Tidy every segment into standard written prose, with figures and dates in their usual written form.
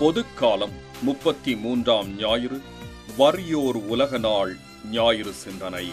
பொதுக்காலம் 33ஆம் ஞாயிறு, வறியோர் உலக நாள் ஞாயிறு சிந்தனை.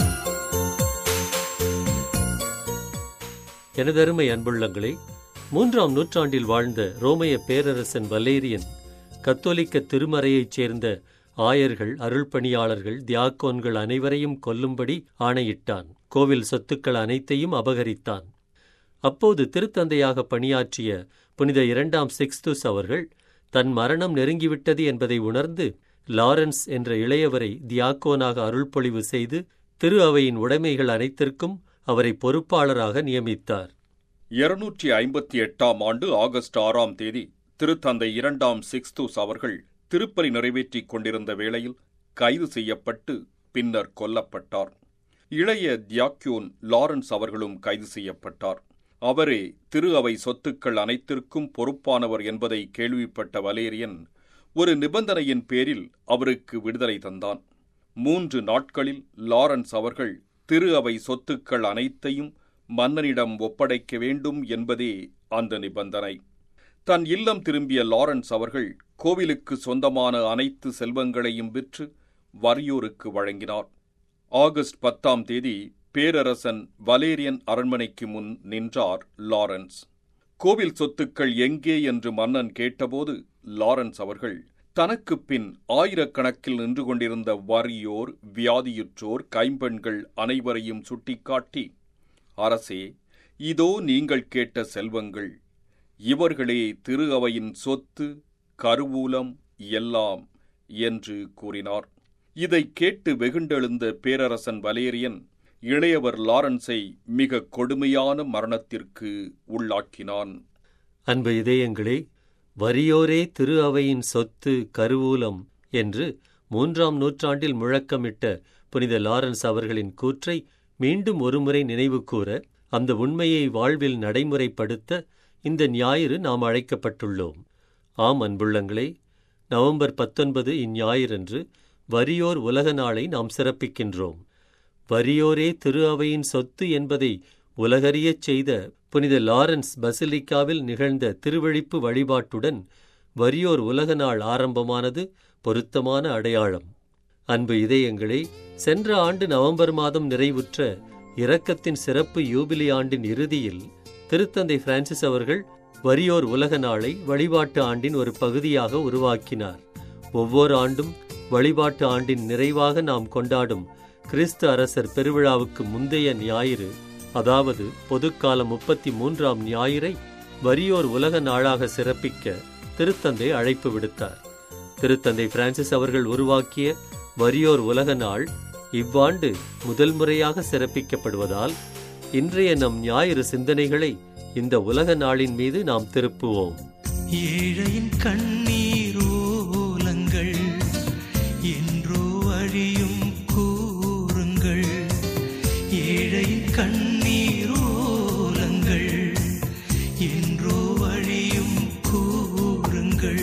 எனதருமை அன்புள்ளங்களே, 3ஆம் நூற்றாண்டில் வாழ்ந்த ரோமைய பேரரசன் வலேரியன் கத்தோலிக்க திருமறையைச் சேர்ந்த ஆயர்கள், அருள்பணியாளர்கள், தியாக்கோன்கள் அனைவரையும் கொல்லும்படி ஆணையிட்டான். கோவில் சொத்துக்கள் அனைத்தையும் அபகரித்தான். அப்போது திருத்தந்தையாக பணியாற்றிய புனித 2ஆம் சிக்ஸ்துஸ் அவர்கள் தன் மரணம் நெருங்கிவிட்டது என்பதை உணர்ந்து லாரன்ஸ் என்ற இளையவரை தியாக்கோனாக அருள்பொழிவு செய்து திரு அவையின் உடைமைகள் அனைத்திற்கும் அவரை பொறுப்பாளராக நியமித்தார். 258ஆம் ஆண்டு ஆகஸ்ட் 6ஆம் தேதி திருத்தந்தை 2ஆம் சிக்ஸ்துஸ் அவர்கள் திருப்பலி நிறைவேற்றிக் கொண்டிருந்த வேளையில் கைது செய்யப்பட்டு பின்னர் கொல்லப்பட்டார். இளைய தியாக்யோன் லாரன்ஸ் அவர்களும் கைது செய்யப்பட்டார். அவரே திரு அவை சொத்துக்கள் அனைத்திற்கும் பொறுப்பானவர் என்பதை கேள்விப்பட்ட வலேரியன் ஒரு நிபந்தனையின் பேரில் அவருக்கு விடுதலை தந்தான். 3 நாட்களில் லாரன்ஸ் அவர்கள் திரு அவை சொத்துக்கள் அனைத்தையும் மன்னனிடம் ஒப்படைக்க வேண்டும் என்பதே அந்த நிபந்தனை. தன் இல்லம் திரும்பிய லாரன்ஸ் அவர்கள் கோவிலுக்கு சொந்தமான அனைத்து செல்வங்களையும் விற்று வறியோருக்கு வழங்கினார். ஆகஸ்ட் 10ஆம் தேதி பேரரசன் வலேரியன் அரண்மனைக்கு முன் நின்றார் லாரன்ஸ். கோவில் சொத்துக்கள் எங்கே என்று மன்னன் கேட்டபோது லாரன்ஸ் அவர்கள் தனக்கு பின் ஆயிரக்கணக்கில் நின்று கொண்டிருந்த வறியோர், வியாதியுற்றோர், கைம்பெண்கள் அனைவரையும் சுட்டிக்காட்டி, அரசே, இதோ நீங்கள் கேட்ட செல்வங்கள், இவர்களே திரு அவையின் சொத்து, கருவூலம் எல்லாம் என்று கூறினார். இதை கேட்டு வெகுண்டெழுந்த பேரரசன் வலேரியன் இளையவர் லாரன்ஸை மிக கொடுமையான மரணத்திற்கு உள்ளாக்கினான். அன்பு இதயங்களே, வறியோரே திரு அவையின் சொத்து, கருவூலம் என்று 3ஆம் நூற்றாண்டில் முழக்கமிட்ட புனித லாரன்ஸ் அவர்களின் கூற்றை மீண்டும் ஒருமுறை நினைவு கூற, அந்த உண்மையை வாழ்வில் நடைமுறைப்படுத்த இந்த ஞாயிறு நாம் அழைக்கப்பட்டுள்ளோம். ஆம் அன்புள்ளங்களே, நவம்பர் 19 இந்ஞாயிறன்று வறியோர் உலக நாளை நாம் சிறப்பிக்கின்றோம். வறியோரே திரு அவையின் சொத்து என்பதை உலகறியச் செய்த புனித லாரன்ஸ் பசிலிக்காவில் நிகழ்ந்த திருவழிப்பு வழிபாட்டுடன் வறியோர் உலக நாள் ஆரம்பமானது பொருத்தமான அடையாளம். அன்பு இதயங்களே, சென்ற ஆண்டு நவம்பர் மாதம் நிறைவுற்ற இரக்கத்தின் சிறப்பு யூபிலி ஆண்டின் இறுதியில் திருத்தந்தை பிரான்சிஸ் அவர்கள் வறியோர் உலக நாளை வழிபாட்டு ஆண்டின் ஒரு பகுதியாக உருவாக்கினார். ஒவ்வொரு ஆண்டும் வழிபாட்டு ஆண்டின் நிறைவாக நாம் கொண்டாடும் கிறிஸ்து அரசர் பெருவிழாவுக்கு முந்தைய ஞாயிறு, அதாவது பொதுக்காலம் 33ஆம் ஞாயிறை வறியோர் உலக நாளாக சிறப்பிக்க திருத்தந்தை அழைப்பு விடுத்தார். திருத்தந்தை பிரான்சிஸ் அவர்கள் உருவாக்கிய வறியோர் உலக நாள் இவ்வாண்டு முதல் முறையாக சிறப்பிக்கப்படுவதால் இன்றைய நம் ஞாயிறு சிந்தனைகளை இந்த உலக நாளின் மீது நாம் திருப்புவோம். ஏழையின் கண்ணீர் ஓலங்கள் என்றோ அழியும் கூறுங்கள், ஏழையின் கண்ணீர் ஓலங்கள் என்றோ அழியும் கூறுங்கள்.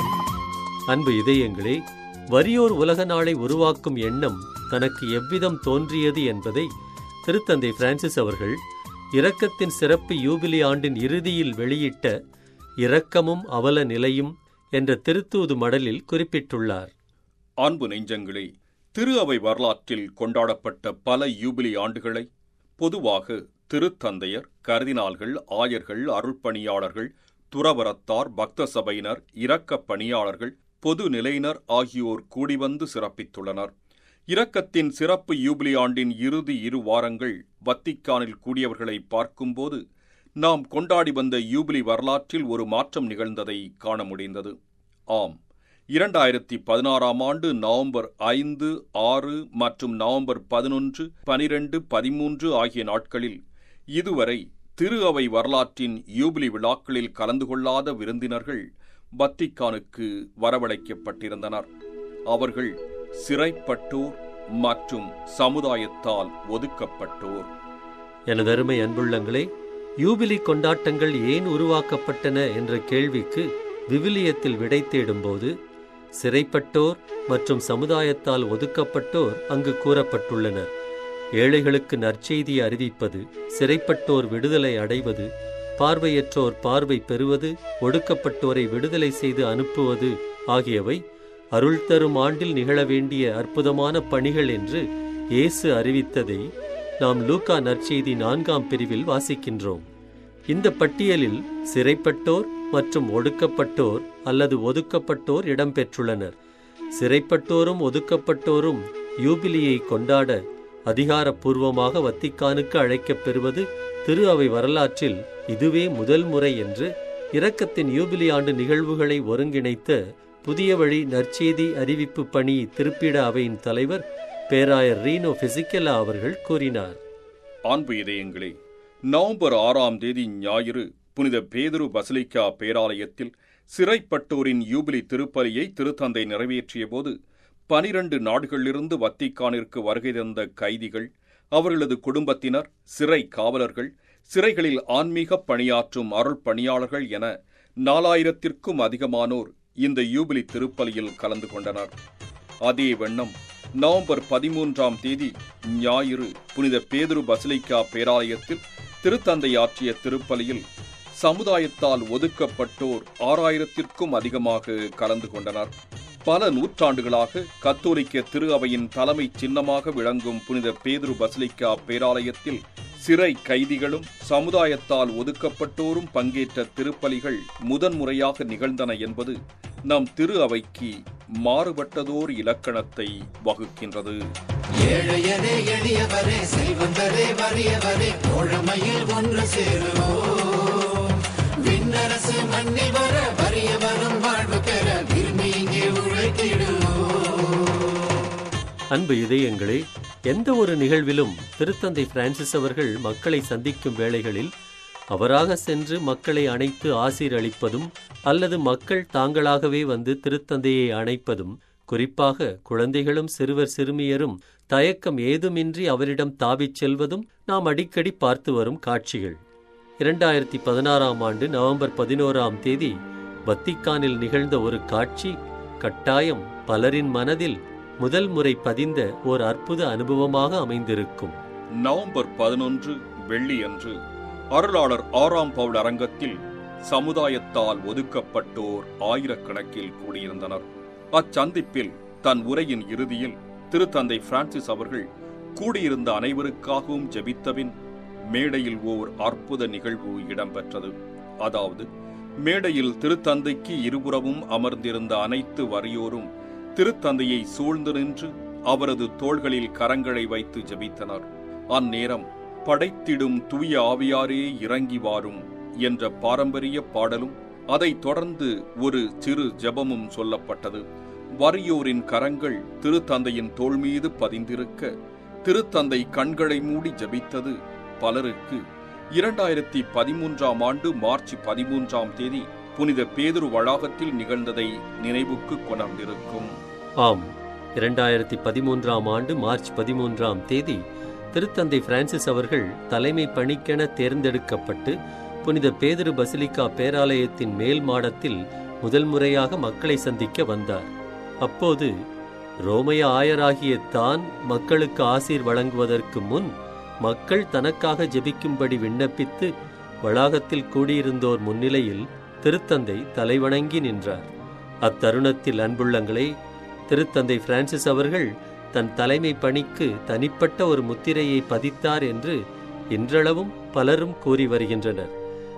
அன்பு இதயங்களே, வறியோர் உலக நாளை உருவாக்கும் எண்ணம் தனக்கு எவ்விதம் தோன்றியது என்பதை திருத்தந்தை பிரான்சிஸ் அவர்கள் இரக்கத்தின் சிறப்பு யூபிலி ஆண்டின் இறுதியில் வெளியிட்ட இரக்கமும் அவல நிலையும் என்ற திருத்தூது மடலில் குறிப்பிட்டுள்ளார். அன்பு நெஞ்சங்களே, திரு அவை வரலாற்றில் கொண்டாடப்பட்ட பல யூபிலி ஆண்டுகளை பொதுவாக திருத்தந்தையர், கர்தினால்கள், ஆயர்கள், அருள்பணியாளர்கள், துறவரத்தார், பக்த சபையினர், இரக்கப் பணியாளர்கள், பொது நிலையினர் ஆகியோர் கூடிவந்து சிறப்பித்துள்ளனர். இரக்கத்தின் சிறப்பு யூபிலி ஆண்டின் இறுதி 2 வாரங்கள் வத்திக்கானில் கூடியவர்களை பார்க்கும்போது நாம் கொண்டாடி வந்த யூபிலி வரலாற்றில் ஒரு மாற்றம் நிகழ்ந்ததை காண முடிந்தது. ஆம், 2016ஆம் ஆண்டு நவம்பர் 5, 6 மற்றும் நவம்பர் 11, 12, 13 ஆகிய நாட்களில் இதுவரை திரு அவை வரலாற்றின் யூபிலி விழாக்களில் கலந்து கொள்ளாத விருந்தினர்கள் வத்திக்கானுக்கு வரவழைக்கப்பட்டிருந்தனர். அவர்கள் சிறைப்பட்டோர் மற்றும் சமுதாயத்தால் ஒதுக்கப்பட்டோர். எனதருமை அன்புள்ளங்களே, யூபிலி கொண்டாட்டங்கள் ஏன் உருவாக்கப்பட்டன என்ற கேள்விக்கு விவிலியத்தில் விடை தேடும்போது சிறைப்பட்டோர் மற்றும் சமுதாயத்தால் ஒதுக்கப்பட்டோர் அங்கு கூறப்பட்டுள்ளனர். ஏழைகளுக்கு நற்செய்தியை அறிவிப்பது, சிறைப்பட்டோர் விடுதலை அடைவது, பார்வையற்றோர் பார்வை பெறுவது, ஒடுக்கப்பட்டோரை விடுதலை செய்து அனுப்புவது ஆகியவை அருள் தரும் ஆண்டில் நிகழ வேண்டிய அற்புதமான பணிகள் என்று இயேசு அறிவித்ததை நாம் லூக்கா நற்செய்தி 4ஆம் பிரிவில் வாசிக்கின்றோம். இந்த பட்டியலில் சிறைப்பட்டோர் மற்றும் ஒடுக்கப்பட்டோர் அல்லது ஒதுக்கப்பட்டோர் இடம்பெற்றுள்ளனர். சிறைப்பட்டோரும் ஒதுக்கப்பட்டோரும் யூபிலியை கொண்டாட அதிகாரப்பூர்வமாக வத்திக்கானுக்கு அழைக்கப் பெறுவது திரு அவை வரலாற்றில் இதுவே முதல் முறை என்று இரக்கத்தின் யூபிலி ஆண்டு நிகழ்வுகளை ஒருங்கிணைத்த புதிய வழி நற்செய்தி அறிவிப்பு பணி திருப்பிட அவையின் தலைவர் பேராயர் ரீனோ பிசிக்கலா அவர்கள் கூறினார். அன்பு இதயங்களே, நவம்பர் 6ஆம் தேதி ஞாயிறு புனித பேதுரு பசிலிக்கா பேராலயத்தில் சிறைப்பட்டோரின் யூபிலி திருப்பலியை திருத்தந்தை நிறைவேற்றிய போது 12 நாடுகளிலிருந்து வத்திக்கானிற்கு வருகை தந்த கைதிகள், அவர்களது குடும்பத்தினர், சிறை காவலர்கள், சிறைகளில் ஆன்மீக பணியாற்றும் அருள் பணியாளர்கள் என 4000த்திற்கும் அதிகமானோர் இந்த யூபிலி திருப்பலியில் கலந்து கொண்டனர். அதே வண்ணம் நவம்பர் 13ஆம் தேதி ஞாயிறு புனித பேதுரு பசிலிக்கா பேராலயத்தில் திருத்தந்தை ஆற்றிய திருப்பலியில் சமுதாயத்தால் ஒதுக்கப்பட்டோர் 6000த்திற்கும் அதிகமாக கலந்து கொண்டனர். பல நூற்றாண்டுகளாக கத்தோலிக்க திரு அவையின் தலைமை சின்னமாக விளங்கும் புனித பேதுரு பசிலிக்கா பேராலயத்தில் சிறை கைதிகளும் சமுதாயத்தால் ஒதுக்கப்பட்டோரும் பங்கேற்ற திருப்பலிகள் முதன்முறையாக நிகழ்ந்தன என்பது நம் திரு அவைக்கு மாறுபட்டதோர் இலக்கணத்தை வகுக்கின்றது. ஏழையரே எளியவரே செல்வந்தரே வறியவரே தோழமையில் ஒன்று சேருவோம். விண்ணரசு மண்ணில் வர வறியவரும் வாழ்வு பெற விரும்பி இங்கே உழைத்திடுவோம். அன்பு இதயங்களே, எந்த ஒரு நிகழ்விலும் திருத்தந்தை பிரான்சிஸ் அவர்கள் மக்களை சந்திக்கும் வேளைகளில் அவராக சென்று மக்களை அணைத்து ஆசீர் அளிப்பதும் அல்லது மக்கள் தாங்களாகவே வந்து திருத்தந்தையை அணைப்பதும், குறிப்பாக குழந்தைகளும் சிறுவர் சிறுமியரும் தயக்கம் ஏதுமின்றி அவரிடம் தாவிச் செல்வதும் நாம் அடிக்கடி பார்த்து வரும் காட்சிகள். 2016ஆம் ஆண்டு நவம்பர் 11ஆம் தேதி வத்திக்கானில் நிகழ்ந்த ஒரு காட்சி கட்டாயம் பலரின் மனதில் முதல் முறை பதிந்த ஓர் அற்புத அனுபவமாக அமைந்திருக்கும். நவம்பர் 11 வெள்ளியன்று அருளாளர் 6ஆம் பவுல் அரங்கத்தில் சமுதாயத்தால் ஒதுக்கப்பட்டோர் ஆயிரக்கணக்கில் கூடியிருந்தனர். அச்சந்திப்பில் தன் உரையின் இறுதியில் திருத்தந்தை பிரான்சிஸ் அவர்கள் கூடியிருந்த அனைவருக்காகவும் ஜெபித்தபின் மேடையில் ஓர் அற்புத நிகழ்வு இடம்பெற்றது. அதாவது, மேடையில் திருத்தந்தைக்கு இருபுறமும் அமர்ந்திருந்த அனைத்து வறியோரும் திருத்தந்தையை சூழ்ந்து நின்று அவரது தோள்களில் கரங்களை வைத்து ஜெபித்தனர். அந்நேரம் படைத்திடும் தூய ஆவியாரே இறங்கி வாரும் என்ற பாரம்பரிய பாடலும் அதைத் தொடர்ந்து ஒரு சிறு ஜெபமும் சொல்லப்பட்டது. வறியோரின் கரங்கள் திருத்தந்தையின் தோள் மீது பதிந்திருக்க திருத்தந்தை கண்களை மூடி ஜெபித்தது பலருக்கு 2013ஆம் ஆண்டு மார்ச் 13ஆம் தேதி புனித பேதுரு வளாகத்தில் நிகழ்ந்ததை நினைவுக்கு கொணர்ந்திருக்கும். ஆம், 2013ஆம் ஆண்டு மார்ச் 13ஆம் தேதி திருத்தந்தை பிரான்சிஸ் அவர்கள் தலைமை பணிக்கென தேர்ந்தெடுக்கப்பட்டு புனித பேதுரு பசிலிக்கா பேராலயத்தின் மேல் மாடத்தில் முதல் முறையாக மக்களை சந்திக்க வந்தார். அப்போது ரோமைய ஆயராகிய தான் மக்களுக்கு ஆசீர் வழங்குவதற்கு முன் மக்கள் தனக்காக ஜெபிக்கும்படி விண்ணப்பித்து வளாகத்தில் கூடியிருந்தோர் முன்னிலையில் திருத்தந்தை தலைவணங்கி நின்றார். அத்தருணத்தில் அன்புள்ளங்களே, திருத்தந்தை பிரான்சிஸ் அவர்கள் தன் தலைமை பணிக்கு தனிப்பட்ட ஒரு முத்திரையை பதித்தார் என்று இன்றளவும் பலரும் கூறி வருகின்றனர்.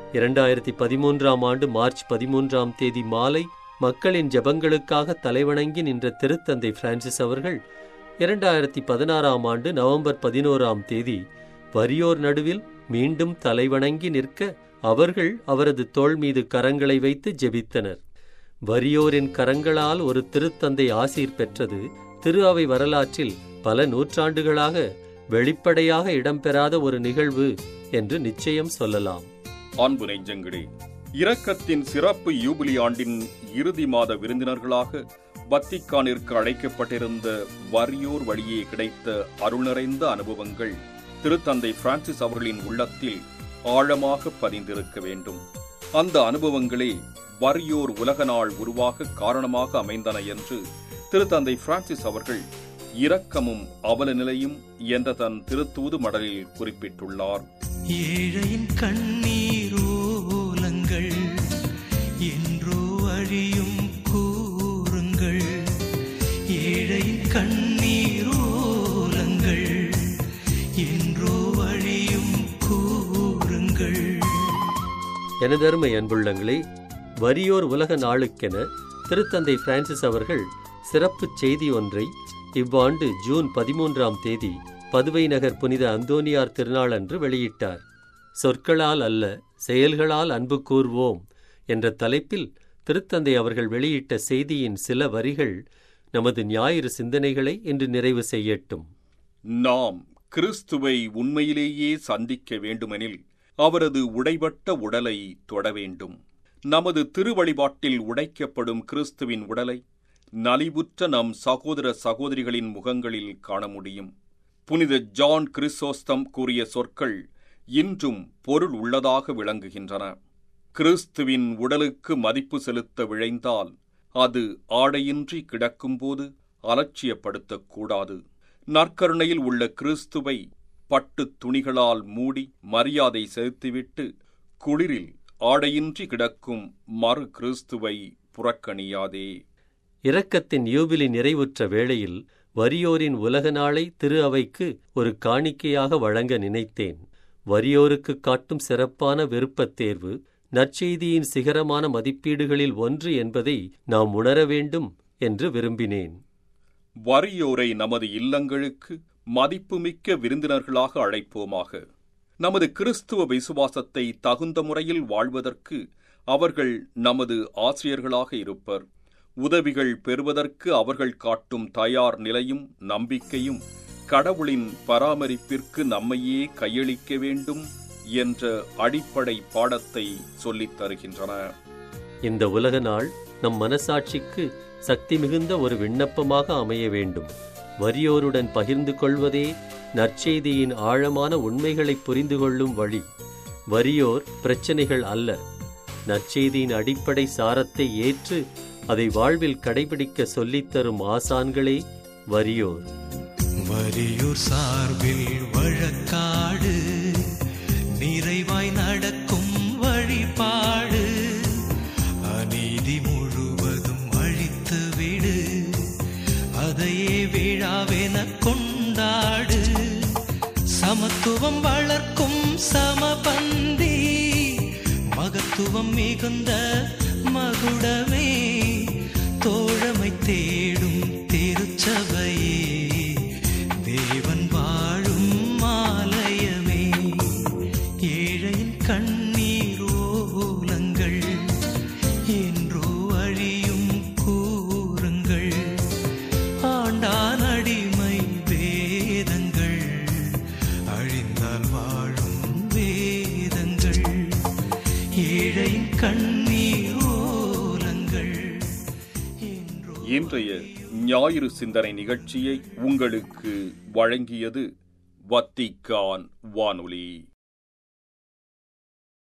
2013ஆம் ஆண்டு மார்ச் 13ஆம் தேதி மாலை மக்களின் ஜெபங்களுக்காக தலைவணங்கி நின்ற திருத்தந்தை பிரான்சிஸ் அவர்கள் 2016ஆம் ஆண்டு நவம்பர் 11ஆம் தேதி வறியோர் நடுவில் மீண்டும் தலைவணங்கி நிற்க அவர்கள் அவரது தோள் மீது கரங்களை வைத்து ஜெபித்தனர். வறியோரின் கரங்களால் ஒரு திருத்தந்தை ஆசீர் பெற்றது திரு அவை வரலாற்றில் பல நூற்றாண்டுகளாக வெளிப்படையாக இடம்பெறாத ஒரு நிகழ்வு என்று நிச்சயம் சொல்லலாம். அன்பு நெஞ்சங்களே, இரக்கத்தின் சிறப்பு யூபிலி ஆண்டின் இறுதி மாத விருந்தினர்களாக வத்திக்கானிற்கு அழைக்கப்பட்டிருந்த வறியோர் வழியே கிடைத்த அருள் நிறைந்த அனுபவங்கள் திருத்தந்தை பிரான்சிஸ் அவர்களின் உள்ளத்தில் ஆழமாக பதிந்திருக்க வேண்டும். அந்த அனுபவங்களே வறியோர் உலக நாள் உருவாக காரணமாக அமைந்தன என்று திருத்தந்தை பிரான்சிஸ் அவர்கள் இரக்கமும் அவல நிலையும் என்ற தன் திருத்தூது மடலில் குறிப்பிட்டுள்ளார். ஏழையின் கண்ணீரோ எனதருமை அன்புள்ளங்களே, வறியோர் உலக நாளுக்கென திருத்தந்தை பிரான்சிஸ் அவர்கள் சிறப்பு செய்தி ஒன்றை இவ்வாண்டு ஜூன் 13ஆம் தேதி பதுவை நகர் புனித அந்தோனியார் திருநாள் அன்று வெளியிட்டார். சொற்களால் அல்ல, செயல்களால் அன்பு கூர்வோம் என்ற தலைப்பில் திருத்தந்தை அவர்கள் வெளியிட்ட செய்தியின் சில வரிகள் நமது ஞாயிறு சிந்தனைகளை இன்று நிறைவு செய்யட்டும். நாம் கிறிஸ்துவை உண்மையிலேயே சந்திக்க வேண்டுமெனில் அவரது உடைபட்ட உடலை தொட வேண்டும். நமது திருவழிபாட்டில் உடைக்கப்படும் கிறிஸ்துவின் உடலை நலிவுற்ற நம் சகோதர சகோதரிகளின் முகங்களில் காண முடியும். புனித ஜான் கிறிசோஸ்தம் கூறிய சொற்கள் இன்றும் பொருள் உள்ளதாக விளங்குகின்றன. கிறிஸ்துவின் உடலுக்கு மதிப்பு செலுத்த விழைந்தால் அது ஆடையின்றி கிடக்கும்போது அலட்சியப்படுத்தக்கூடாது. நற்கருணையில் உள்ள கிறிஸ்துவை பட்டு துணிகளால் மூடி மரியாதை செலுத்திவிட்டு குளிரில் ஆடையின்றி கிடக்கும் மறு கிறிஸ்துவை புறக்கணியாதே. இரக்கத்தின் யூபிலி நிறைவுற்ற வேளையில் வறியோரின் உலக நாளை திரு அவைக்கு ஒரு காணிக்கையாக வழங்க நினைத்தேன். வறியோருக்கு காட்டும் சிறப்பான விருப்பத் தேர்வு நற்செய்தியின் சிகரமான மதிப்பீடுகளில் ஒன்று என்பதை நாம் உணர வேண்டும் என்று விரும்பினேன். வறியோரை நமது இல்லங்களுக்கு மதிப்புமிக்க விருந்தினர்களாக அழைப்போமாக. நமது கிறிஸ்துவ விசுவாசத்தை தகுந்த முறையில் வாழ்வதற்கு அவர்கள் நமது ஆசிரியர்களாக இருப்பர். உதவிகள் பெறுவதற்கு அவர்கள் காட்டும் தயார் நிலையும் நம்பிக்கையும் கடவுளின் பராமரிப்பிற்கு நம்மையே கையளிக்க வேண்டும் என்ற அடிப்படை பாடத்தை சொல்லித் தருகின்றன. இந்த உலக நாள் நம் மனசாட்சிக்கு சக்தி மிகுந்த ஒரு விண்ணப்பமாக அமைய வேண்டும். வறியோருடன் பகிர்ந்து கொள்வதே நற்செய்தியின் ஆழமான உண்மைகளை புரிந்து கொள்ளும் வழி. வறியோர் பிரச்சனைகள் அல்ல, நற்செய்தியின் அடிப்படை சாரத்தை ஏற்று அதை வாழ்வில் கடைபிடிக்க சொல்லித்தரும் ஆசான்களே வறியோர். வறியோர் சார்பில் வழக்காடு, நிறைவாய் நடக்கும் வழிபாடு, அநீதி முழுவதும் அழித்து விடு, அதையே விழாவென கொண்டாடு. சமத்துவம் வளர்க்கும் சமபந்தி, மகத்துவம் மிகுந்த மகுடமே, தோழமை தேடும் திருச்சபையே, தேவன் வாழும் ஆலயமே. ஏழையின் கண்ணீர் ஓலங்கள் என்றோ அழியும் கூறுங்கள், ஆண்டான் அடிமை வேதங்கள் அழிந்தால் வாழும் வேதங்கள். ஏழையின் கண்ணீர் ஓலங்கள். இன்றைய ஞாயிறு சிந்தனை நிகழ்ச்சியை உங்களுக்கு வழங்கியது வத்திக்கான் வானொலி.